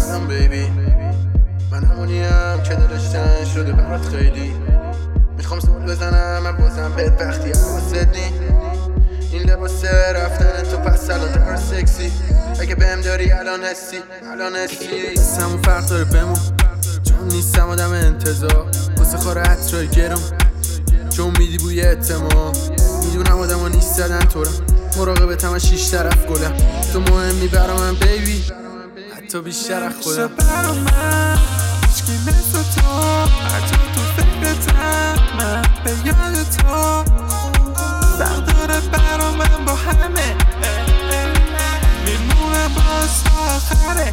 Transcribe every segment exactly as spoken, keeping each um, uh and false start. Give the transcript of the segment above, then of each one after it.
سلام بیبی، من همونیم که دلش تنگ شده برات خیلی. میخوام سول بزنم من بازم بدبختی حواست نی. این لباس رفتن تو پس الان در سکسی. اگه بهم داری الان هستی الان هستی. همون فرق داره بمون، چون نیستم آدم انتظار واسه خار عطرای گرم، چون میدی بوی اعتماد. میدونم آدم ها نیست زدن تورم، مراقبتم از شیش طرف گلم. تو مهمی برا من بیبی، حتی بیشتر از خودم. برا من هیچکی مثل تو، هر جا تو فکرتم من به یاد تو. فرق داره برا من با همه، میمونه باز تا آخره.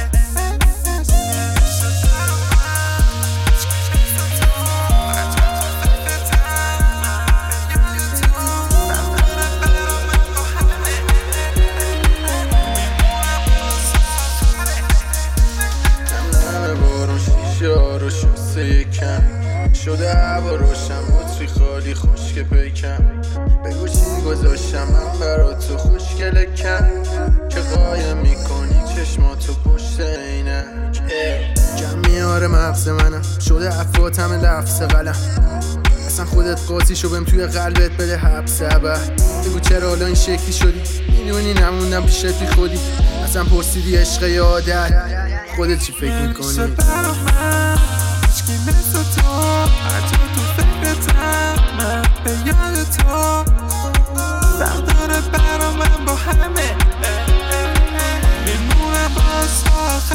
رو شسته یکم شده هوا روشن، بطری خالی خوشک پیکم. بگو چی گذاشتم من برا تو خوشگلکم، که قایم میکنی چشماتو پشت عینک. کم میاره مغز منم، شده افواتم لفظ قلم. اصلا خودت قاضی شو بهم توی قلبت بده حبس ابد. بگو چرا حالا این شکلی شدی، میدونی نموندم پیشت بی خودی. اصلا پرسیدی عشق یا عادت، خودت چی فکر میکنی؟ برا من هیچکی مثل تو، هر جا تو فکرتم من به یاد تو. فرق داره برا من با همه، میمونه باز تا